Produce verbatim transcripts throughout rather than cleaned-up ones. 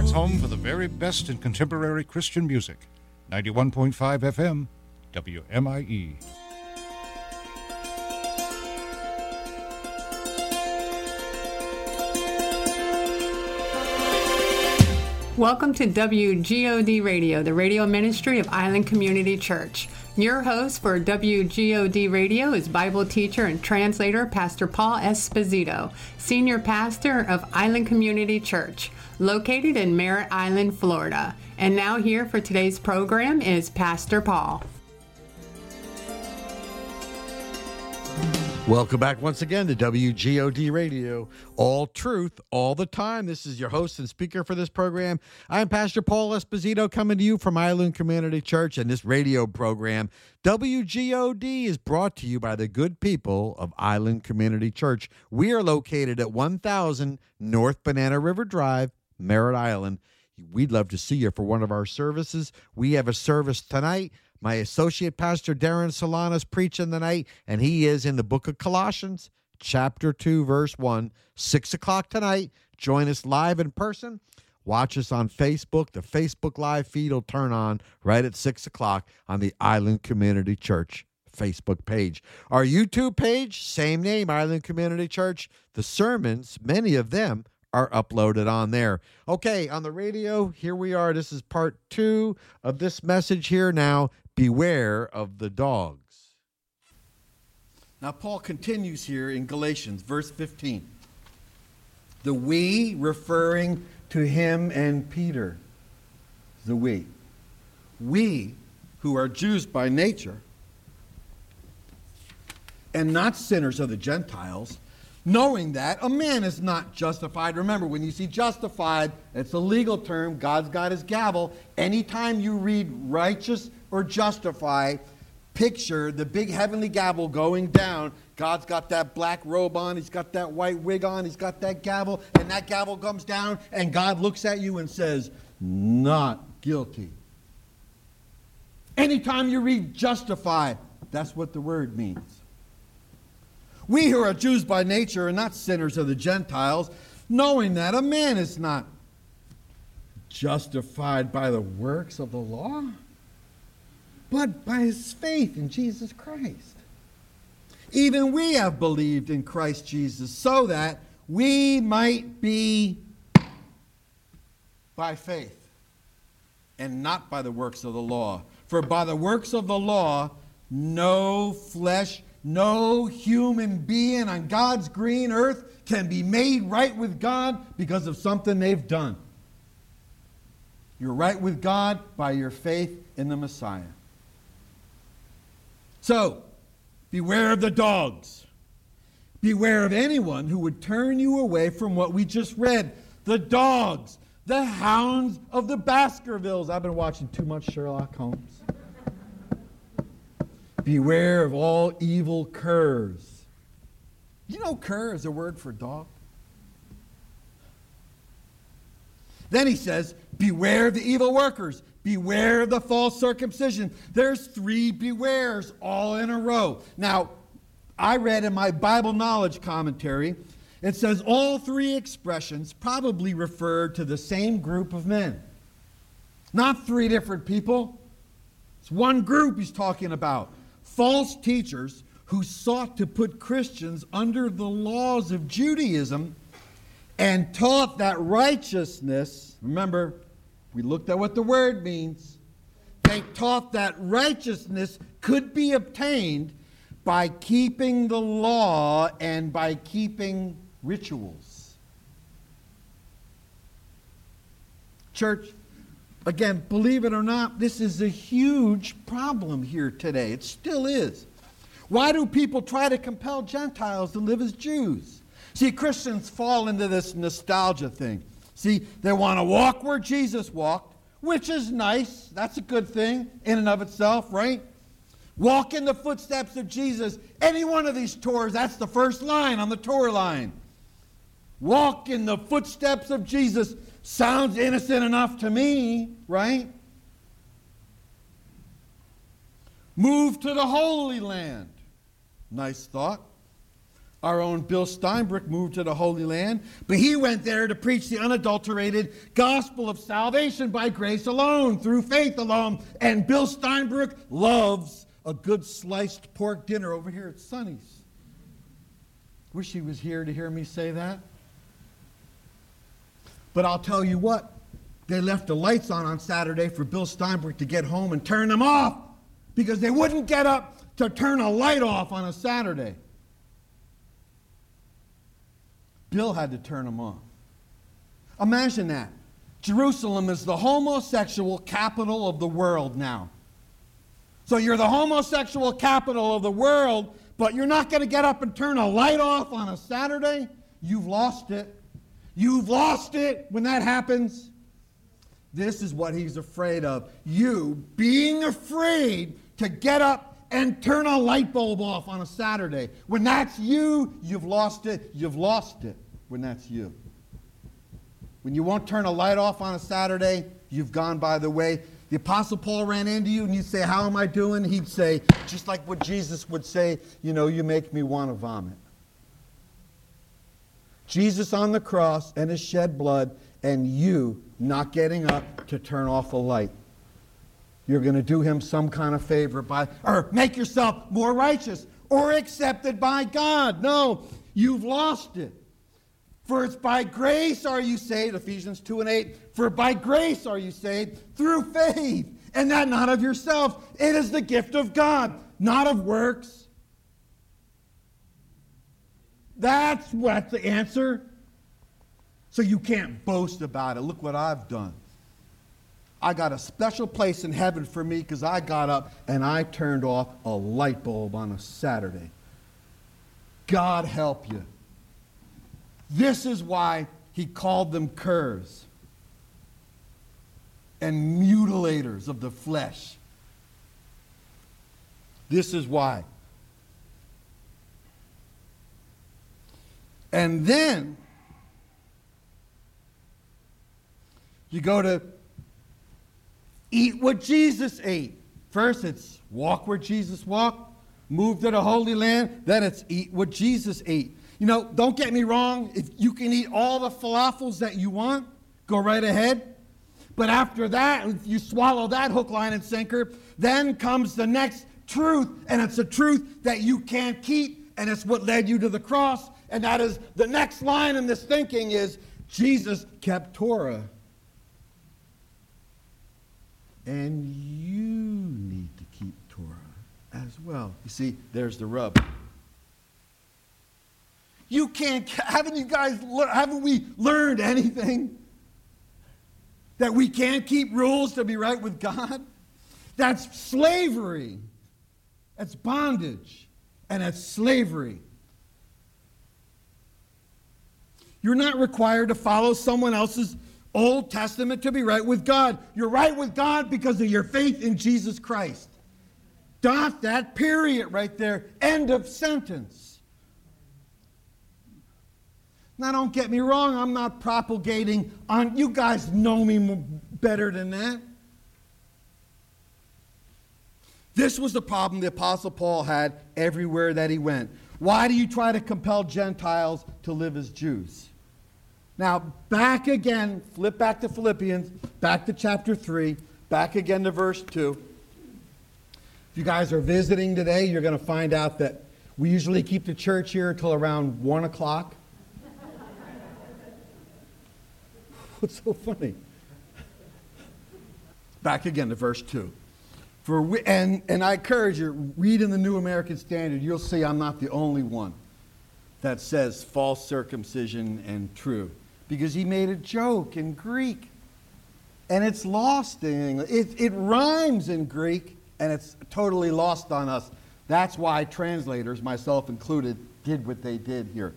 It's home for the very best in contemporary Christian music. ninety-one point five F M, W M I E. Welcome to W G O D Radio, the radio ministry of Island Community Church. Your host for W G O D Radio is Bible teacher and translator Pastor Paul Esposito, senior pastor of Island Community Church, located in Merritt Island, Florida. And now here for today's program is Pastor Paul. Welcome back once again to W G O D Radio, all truth, all the time. This is your host and speaker for this program. I'm Pastor Paul Esposito coming to you from Island Community Church, and this radio program, W G O D, is brought to you by the good people of Island Community Church. We are located at one thousand North Banana River Drive, Merritt Island. We'd love to see you for one of our services. We have a service tonight. My associate pastor, Darren Solana, is preaching tonight, and he is in the book of Colossians, chapter two, verse one, six o'clock tonight. Join us live in person. Watch us on Facebook. The Facebook live feed will turn on right at six o'clock on the Island Community Church Facebook page. Our YouTube page, same name, Island Community Church. The sermons, many of them, are uploaded on there. Okay, on the radio, here we are. This is part two of this message here now. Beware of the dogs. Now, Paul continues here in Galatians, verse fifteen. The we referring to him and Peter. The we. We, who are Jews by nature, and not sinners of the Gentiles, knowing that a man is not justified. Remember, when you see justified, it's a legal term. God's got his gavel. Anytime you read righteous or justify, picture the big heavenly gavel going down. God's got that black robe on. He's got that white wig on. He's got that gavel. And that gavel comes down, and God looks at you and says, not guilty. Anytime you read justify, that's what the word means. We who are Jews by nature are not sinners of the Gentiles, knowing that a man is not justified by the works of the law, but by his faith in Jesus Christ. Even we have believed in Christ Jesus so that we might be by faith and not by the works of the law. For by the works of the law, no flesh, no human being on God's green earth can be made right with God because of something they've done. You're right with God by your faith in the Messiah. So, beware of the dogs. Beware of anyone who would turn you away from what we just read. The dogs, the hounds of the Baskervilles. I've been watching too much Sherlock Holmes. Beware of all evil curs. You know cur is a word for dog? Then he says, beware of the evil workers. Beware of the false circumcision. There's three bewares all in a row. Now, I read in my Bible knowledge commentary, it says all three expressions probably refer to the same group of men. Not three different people. It's one group he's talking about. False teachers who sought to put Christians under the laws of Judaism and taught that righteousness, remember, we looked at what the word means. They taught that righteousness could be obtained by keeping the law and by keeping rituals. Church, again, believe it or not, this is a huge problem here today. It still is. Why do people try to compel Gentiles to live as Jews? See, Christians fall into this nostalgia thing. See, they want to walk where Jesus walked, which is nice. That's a good thing in and of itself, right? Walk in the footsteps of Jesus. Any one of these tours, that's the first line on the tour line. Walk in the footsteps of Jesus. Sounds innocent enough to me, right? Move to the Holy Land. Nice thought. Our own Bill Steinbrook moved to the Holy Land, but he went there to preach the unadulterated gospel of salvation by grace alone, through faith alone. And Bill Steinbrook loves a good sliced pork dinner over here at Sonny's. Wish he was here to hear me say that. But I'll tell you what, they left the lights on on Saturday for Bill Steinbrook to get home and turn them off because they wouldn't get up to turn a light off on a Saturday. Bill had to turn them off. Imagine that. Jerusalem is the homosexual capital of the world now. So you're the homosexual capital of the world, but you're not going to get up and turn a light off on a Saturday? You've lost it. You've lost it when that happens. This is what he's afraid of. You being afraid to get up and turn a light bulb off on a Saturday. When that's you, you've lost it. You've lost it when that's you. When you won't turn a light off on a Saturday, you've gone by the way. The Apostle Paul ran into you and you'd say, how am I doing? He'd say, just like what Jesus would say, you know, you make me want to vomit. Jesus on the cross and his shed blood, and you not getting up to turn off a light. You're going to do him some kind of favor by, or make yourself more righteous or accepted by God. No, you've lost it. For it's by grace are you saved, Ephesians two and eight. For by grace are you saved through faith, and that not of yourself. It is the gift of God, not of works. That's what the answer. So you can't boast about it. Look what I've done. I got a special place in heaven for me because I got up and I turned off a light bulb on a Saturday. God help you. This is why he called them curs and mutilators of the flesh. This is why. And then you go to eat what Jesus ate. First, it's walk where Jesus walked, move to the Holy Land. Then it's eat what Jesus ate. You know, don't get me wrong. If you can eat all the falafels that you want, go right ahead. But after that, if you swallow that hook, line, and sinker, then comes the next truth. And it's a truth that you can't keep. And it's what led you to the cross. And that is the next line in this thinking is Jesus kept Torah. And you need to keep Torah as well. You see, there's the rub. You can't, haven't you guys, haven't we learned anything? That we can't keep rules to be right with God? That's slavery. That's bondage. And that's slavery. You're not required to follow someone else's Old Testament to be right with God. You're right with God because of your faith in Jesus Christ. Dot that, period right there. End of sentence. Now, don't get me wrong. I'm not propagating on, you guys know me better than that. This was the problem the Apostle Paul had everywhere that he went. Why do you try to compel Gentiles to live as Jews? Now, back again, flip back to Philippians, back to chapter three, back again to verse two. If you guys are visiting today, you're going to find out that we usually keep the church here until around one o'clock. What's so funny? Back again to verse two. For we, and, and I encourage you, read in the New American Standard. You'll see I'm not the only one that says false circumcision and true. Because he made a joke in Greek. And it's lost in English. It, it rhymes in Greek, and it's totally lost on us. That's why translators, myself included, did what they did here.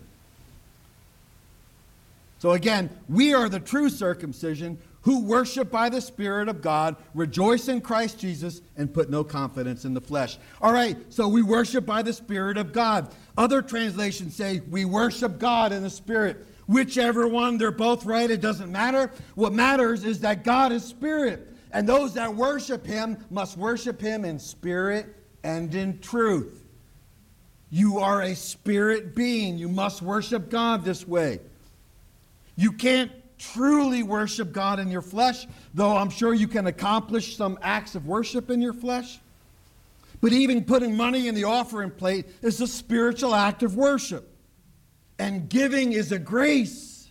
So again, we are the true circumcision who worship by the Spirit of God, rejoice in Christ Jesus, and put no confidence in the flesh. All right, so we worship by the Spirit of God. Other translations say we worship God in the Spirit. Whichever one, they're both right. It doesn't matter. What matters is that God is Spirit. And those that worship him must worship him in spirit and in truth. You are a spirit being. You must worship God this way. You can't truly worship God in your flesh, though I'm sure you can accomplish some acts of worship in your flesh. But even putting money in the offering plate is a spiritual act of worship. And giving is a grace.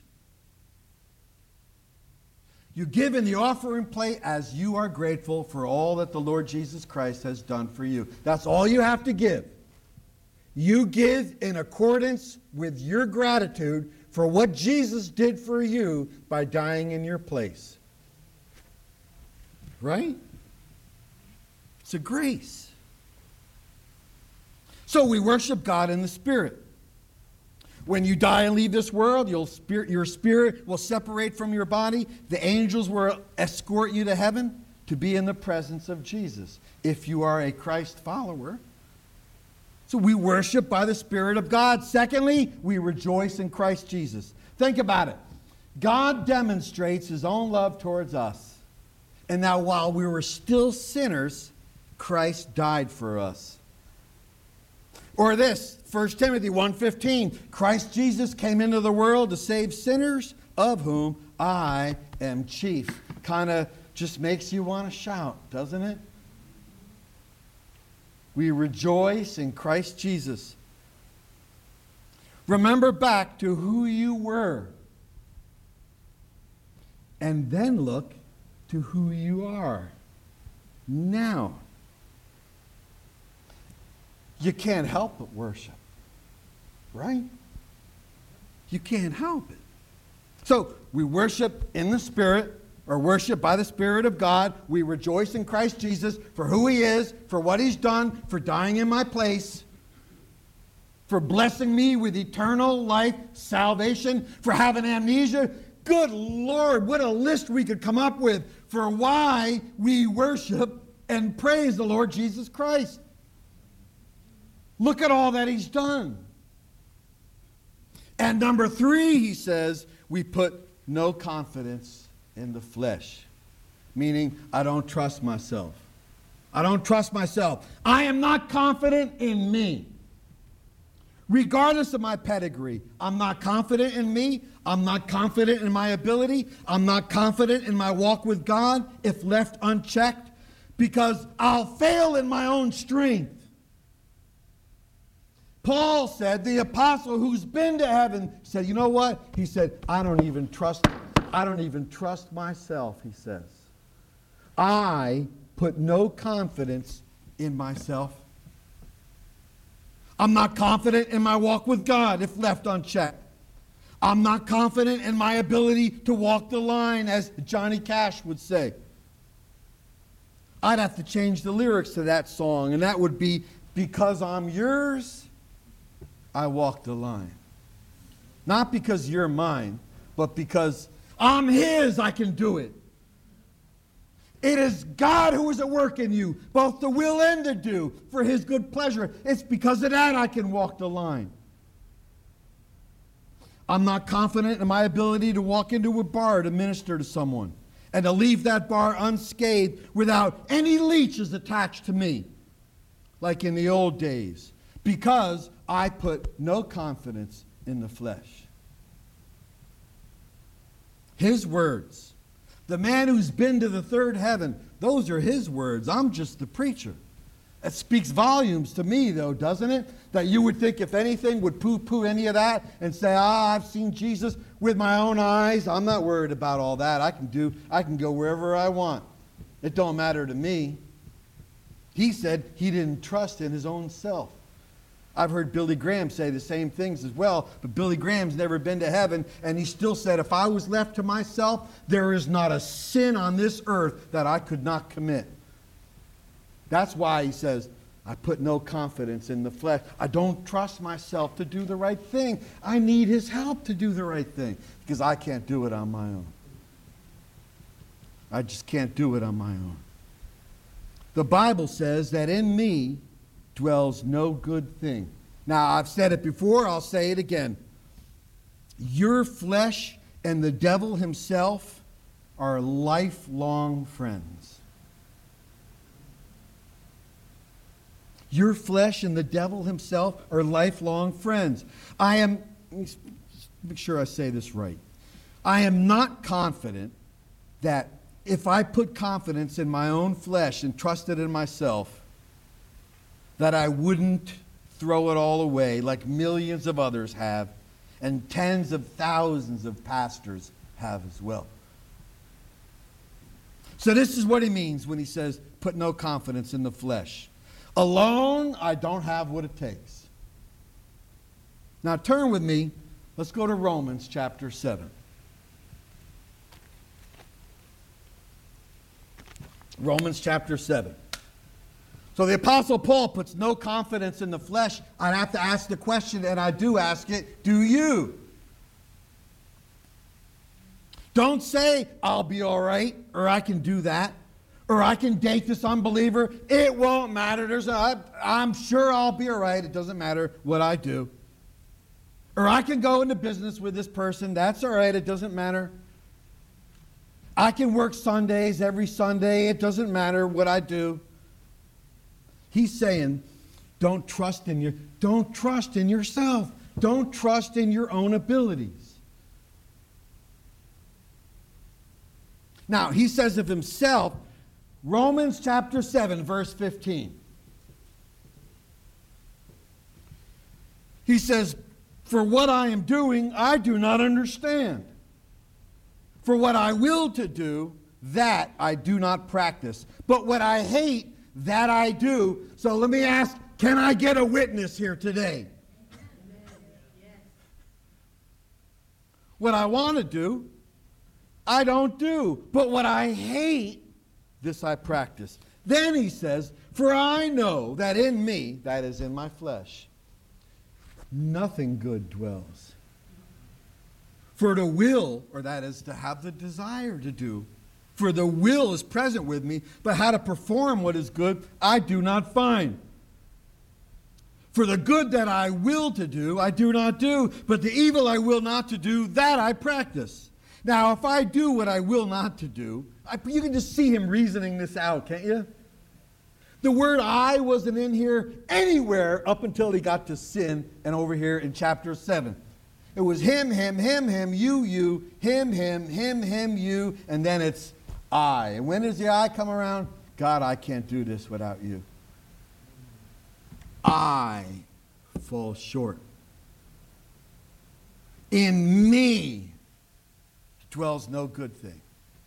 You give in the offering plate as you are grateful for all that the Lord Jesus Christ has done for you. That's all you have to give. You give in accordance with your gratitude for what Jesus did for you by dying in your place. Right? It's a grace. So we worship God in the Spirit. When you die and leave this world, you'll spirit, your spirit will separate from your body. The angels will escort you to heaven to be in the presence of Jesus, if you are a Christ follower. So we worship by the Spirit of God. Secondly, we rejoice in Christ Jesus. Think about it. God demonstrates his own love towards us. And now while we were still sinners, Christ died for us. Or this, First Timothy one fifteen, Christ Jesus came into the world to save sinners, of whom I am chief. Kind of just makes you want to shout, doesn't it? We rejoice in Christ Jesus. Remember back to who you were. And then look to who you are now. You can't help but worship, right? You can't help it. So we worship in the Spirit, or worship by the Spirit of God. We rejoice in Christ Jesus for who he is, for what he's done, for dying in my place, for blessing me with eternal life, salvation, for having amnesia. Good Lord, what a list we could come up with for why we worship and praise the Lord Jesus Christ. Look at all that he's done. And number three, he says, we put no confidence in the flesh. Meaning, I don't trust myself. I don't trust myself. I am not confident in me. Regardless of my pedigree, I'm not confident in me. I'm not confident in my ability. I'm not confident in my walk with God if left unchecked, because I'll fail in my own strength. Paul said, the apostle who's been to heaven, said, you know what? He said, I don't even trust, I don't even trust myself, he says. I put no confidence in myself. I'm not confident in my walk with God if left unchecked. I'm not confident in my ability to walk the line, as Johnny Cash would say. I'd have to change the lyrics to that song, and that would be, because I'm yours, I walk the line. Not because you're mine, but because I'm his, I can do it. It is God who is at work in you, both to will and to do, for his good pleasure. It's because of that I can walk the line. I'm not confident in my ability to walk into a bar to minister to someone and to leave that bar unscathed without any leeches attached to me, like in the old days, because I put no confidence in the flesh. His words. The man who's been to the third heaven, those are his words. I'm just the preacher. It speaks volumes to me, though, doesn't it? That you would think, if anything, would poo-poo any of that and say, ah, I've seen Jesus with my own eyes. I'm not worried about all that. I can do, I can go wherever I want. It don't matter to me. He said he didn't trust in his own self. I've heard Billy Graham say the same things as well, but Billy Graham's never been to heaven, and he still said, if I was left to myself, there is not a sin on this earth that I could not commit. That's why he says, I put no confidence in the flesh. I don't trust myself to do the right thing. I need his help to do the right thing, because I can't do it on my own. I just can't do it on my own. The Bible says that in me dwells no good thing. Now, I've said it before, I'll say it again. Your flesh and the devil himself are lifelong friends. Your flesh and the devil himself are lifelong friends. I am, let me make sure I say this right. I am not confident that if I put confidence in my own flesh and trusted in myself, that I wouldn't throw it all away like millions of others have and tens of thousands of pastors have as well. So this is what he means when he says, put no confidence in the flesh. Alone, I don't have what it takes. Now turn with me. Let's go to Romans chapter seven. Romans chapter seven. So the Apostle Paul puts no confidence in the flesh. I'd have to ask the question, and I do ask it, do you? Don't say, I'll be all right, or I can do that, or I can date this unbeliever. It won't matter. There's a, I'm sure I'll be all right. It doesn't matter what I do. Or I can go into business with this person. That's all right. It doesn't matter. I can work Sundays every Sunday. It doesn't matter what I do. He's saying, don't trust in your, don't trust in yourself. Don't trust in your own abilities. Now, he says of himself, Romans chapter seven, verse fifteen. He says, for what I am doing, I do not understand. For what I will to do, that I do not practice. But what I hate, that I do. So let me ask, can I get a witness here today? What I want to do, I don't do. But what I hate, this I practice. Then he says, for I know that in me, that is in my flesh, nothing good dwells. For the will, or that is to have the desire to do, for the will is present with me, but how to perform what is good, I do not find. For the good that I will to do, I do not do, but the evil I will not to do, that I practice. Now, if I do what I will not to do, I, you can just see him reasoning this out, can't you? The word I wasn't in here anywhere up until he got to sin and over here in chapter seven. It was him, him, him, him, you, you, him, him, him, him, you, and then it's I. And when does the I come around? God, I can't do this without you. I fall short. In me dwells no good thing.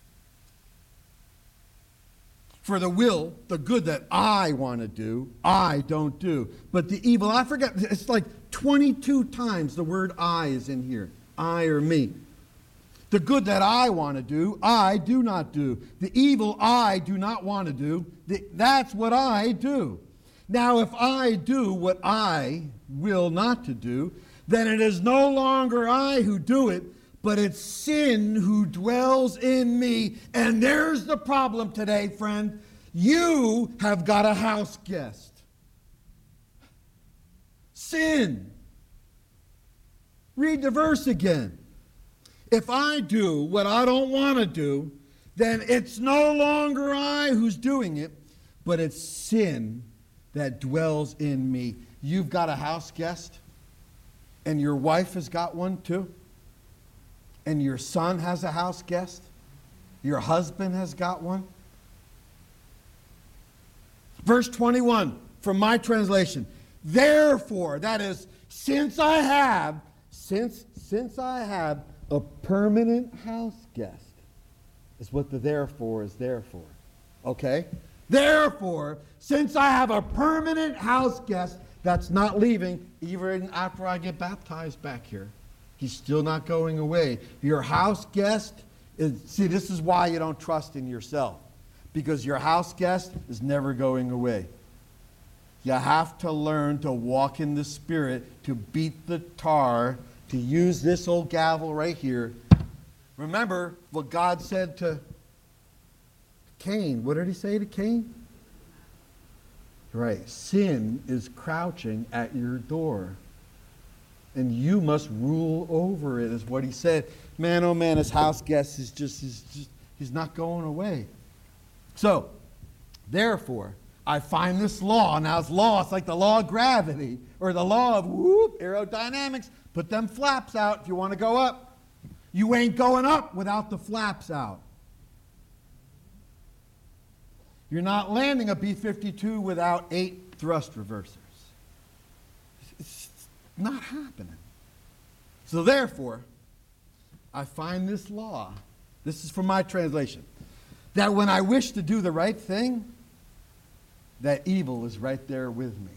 For the will, the good that I want to do, I don't do. But the evil, I forget, it's like twenty-two times the word I is in here. I or me. The good that I want to do, I do not do. The evil I do not want to do, the, that's what I do. Now, if I do what I will not to do, then it is no longer I who do it, but it's sin who dwells in me. And there's the problem today, friend. You have got a house guest. Sin. Read the verse again. If I do what I don't want to do, then it's no longer I who's doing it, but it's sin that dwells in me. You've got a house guest, and your wife has got one too. And your son has a house guest. Your husband has got one. Verse twenty-one from my translation. Therefore, that is, since I have, since, since I have a permanent house guest, is what the therefore is there for. Okay? Therefore, since I have a permanent house guest that's not leaving, even after I get baptized back here, he's still not going away. Your house guest is, see, this is why you don't trust in yourself. Because your house guest is never going away. You have to learn to walk in the Spirit, to beat the tar, to use this old gavel right here. Remember what God said to Cain. What did he say to Cain? Right. Sin is crouching at your door. And you must rule over it, is what he said. Man, oh man, his house guest is just, is just, he's not going away. So, therefore, I find this law. Now it's law, it's like the law of gravity or the law of whoop, aerodynamics. Put them flaps out if you want to go up. You ain't going up without the flaps out. You're not landing a B fifty-two without eight thrust reversers. It's not happening. So therefore, I find this law, this is from my translation, that when I wish to do the right thing, that evil is right there with me.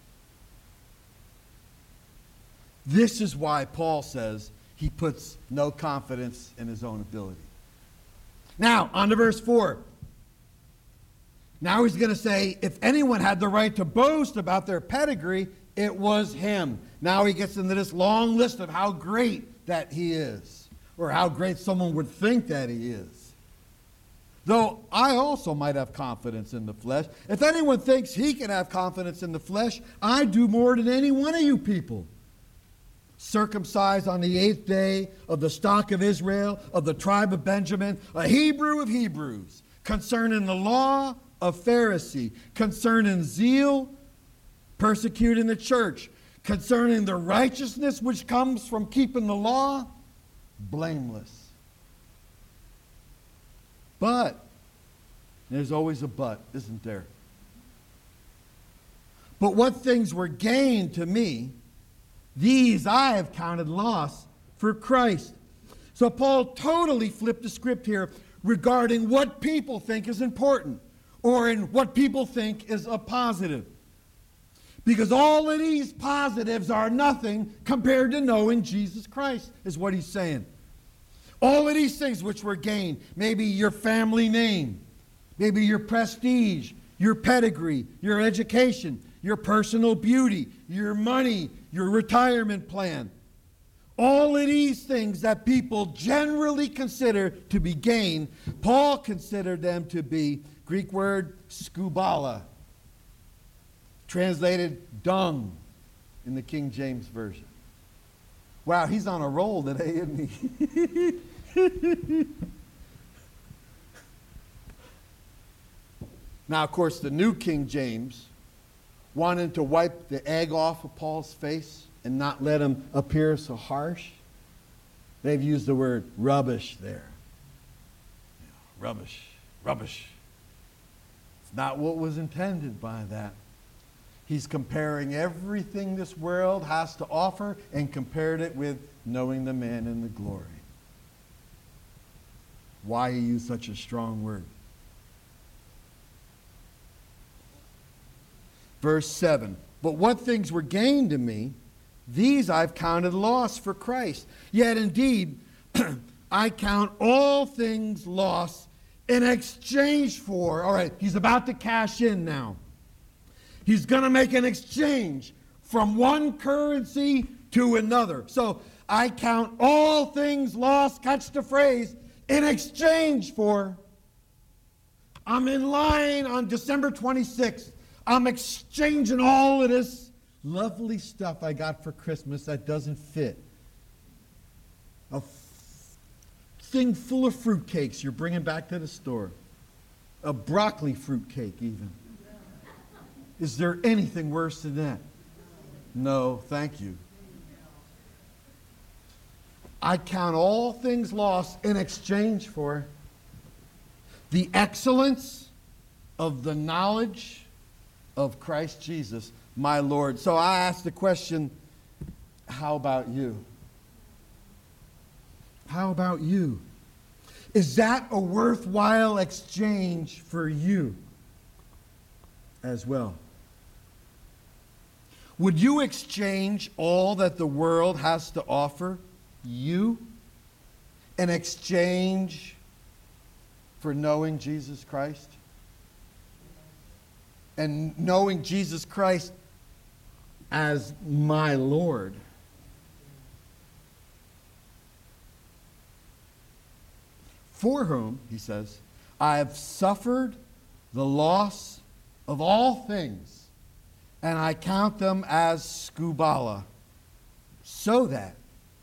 This is why Paul says he puts no confidence in his own ability. Now, on to verse four. Now he's going to say, if anyone had the right to boast about their pedigree, it was him. Now he gets into this long list of how great that he is, or how great someone would think that he is. Though I also might have confidence in the flesh. If anyone thinks he can have confidence in the flesh, I do more than any one of you people. Circumcised on the eighth day, of the stock of Israel, of the tribe of Benjamin, a Hebrew of Hebrews, concerning the law, a Pharisee, concerning zeal, persecuting the church, concerning the righteousness which comes from keeping the law, blameless. But, there's always a but, isn't there? But what things were gained to me, these I have counted loss for Christ. So Paul totally flipped the script here regarding what people think is important, or in what people think is a positive. Because all of these positives are nothing compared to knowing Jesus Christ, is what he's saying. All of these things which were gained, maybe your family name, maybe your prestige, your pedigree, your education, your personal beauty, your money, your retirement plan. All of these things that people generally consider to be gain, Paul considered them to be, Greek word, skubala, translated dung in the King James Version. Wow, he's on a roll today, isn't he? Now, of course, the New King James, wanting to wipe the egg off of Paul's face and not let him appear so harsh, they've used the word rubbish there. Yeah, rubbish, rubbish. It's not what was intended by that. He's comparing everything this world has to offer and compared it with knowing the man in the glory. Why he used such a strong word. Verse seven, but what things were gained to me, these I've counted loss for Christ. Yet indeed, I count all things loss in exchange for, all right, he's about to cash in now. He's going to make an exchange from one currency to another. So I count all things lost, catch the phrase, in exchange for. I'm in line on December twenty-sixth. I'm exchanging all of this lovely stuff I got for Christmas that doesn't fit. A f- thing full of fruitcakes you're bringing back to the store. A broccoli fruitcake even. Is there anything worse than that? No, thank you. I count all things lost in exchange for the excellence of the knowledge of Christ Jesus, my Lord. So I ask the question, how about you? How about you? Is that a worthwhile exchange for you as well? Would you exchange all that the world has to offer you in exchange for knowing Jesus Christ? And knowing Jesus Christ as my Lord. For whom, he says, I have suffered the loss of all things, and I count them as skubala, so that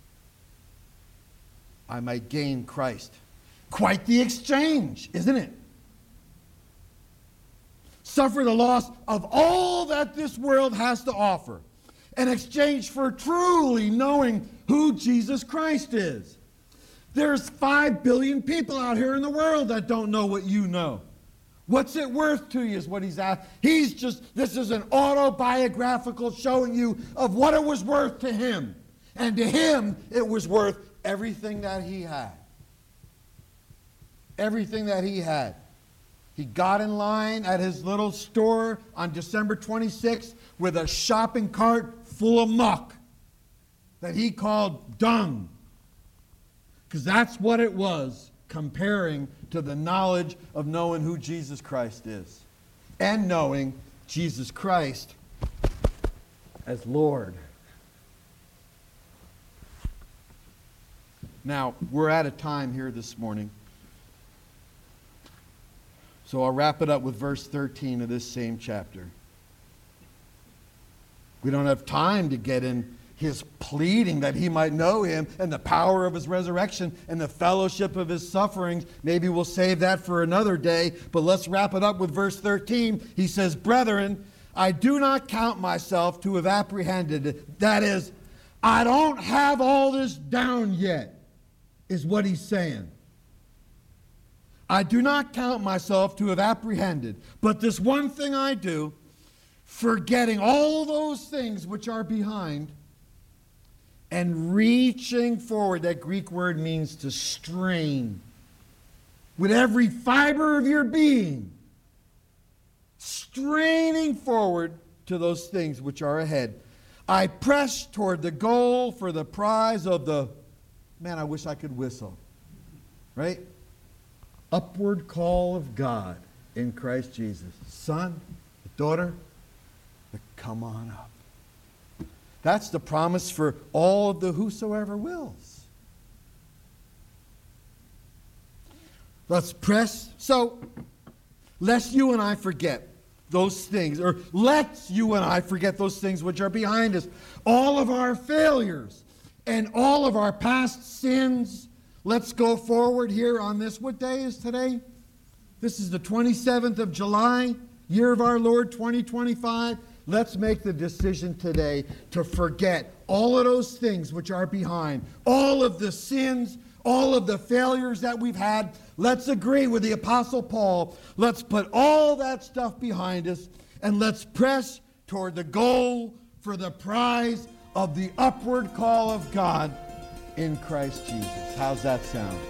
I might gain Christ. Quite the exchange, isn't it? suffer the loss of all that this world has to offer in exchange for truly knowing who Jesus Christ is. There's five billion people out here in the world that don't know what you know. What's it worth to you is what he's at. He's just, this is an autobiographical showing you of what it was worth to him. And to him, it was worth everything that he had. Everything that he had. He got in line at his little store on December twenty-sixth with a shopping cart full of muck that he called dung. Because that's what it was, comparing to the knowledge of knowing who Jesus Christ is. And knowing Jesus Christ as Lord. Now, we're out of time here this morning. So I'll wrap it up with verse thirteen of this same chapter. We don't have time to get in his pleading that he might know him and the power of his resurrection and the fellowship of his sufferings. Maybe we'll save that for another day, but let's wrap it up with verse thirteen. He says, "Brethren, I do not count myself to have apprehended it." That is, I don't have all this down yet, is what he's saying. I do not count myself to have apprehended, but this one thing I do, forgetting all those things which are behind, and reaching forward. That Greek word means to strain. With every fiber of your being, straining forward to those things which are ahead. I press toward the goal for the prize of the, man, I wish I could whistle, right? Upward call of God in Christ Jesus. Son, daughter, come on up. That's the promise for all of the whosoever wills. Let's press. So, lest you and I forget those things, or let you and I forget those things which are behind us. All of our failures and all of our past sins. Let's go forward here on this. What day is today? This is the twenty-seventh of July, year of our Lord twenty twenty-five. Let's make the decision today to forget all of those things which are behind, all of the sins, all of the failures that we've had. Let's agree with the Apostle Paul. Let's put all that stuff behind us and let's press toward the goal for the prize of the upward call of God in Christ Jesus. How's that sound?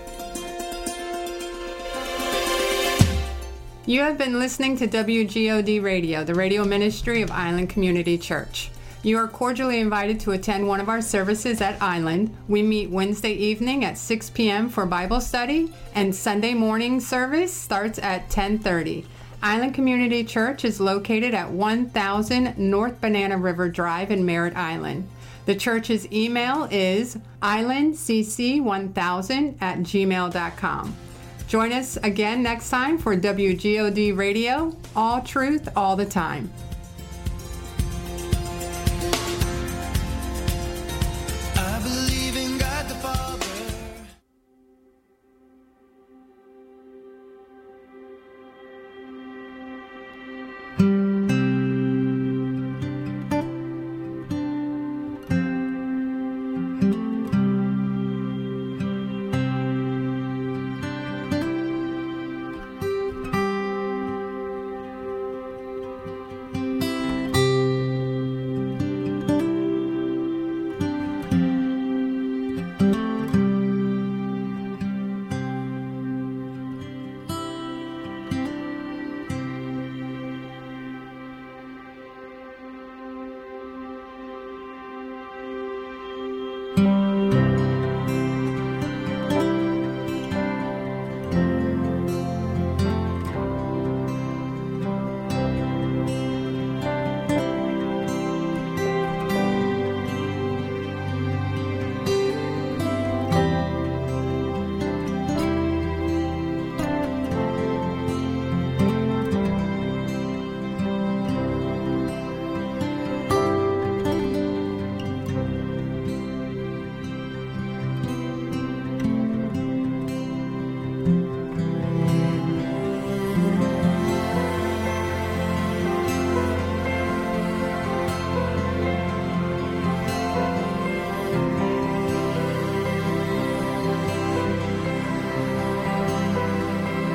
You have been listening to W G O D Radio, the radio ministry of Island Community Church. You are cordially invited to attend one of our services at Island. We meet Wednesday evening at six p.m. for Bible study, and Sunday morning service starts at ten thirty. Island Community Church is located at one thousand North Banana River Drive in Merritt Island. The church's email is island c c one thousand at gmail dot com. Join us again next time for W G O D Radio, all truth, all the time.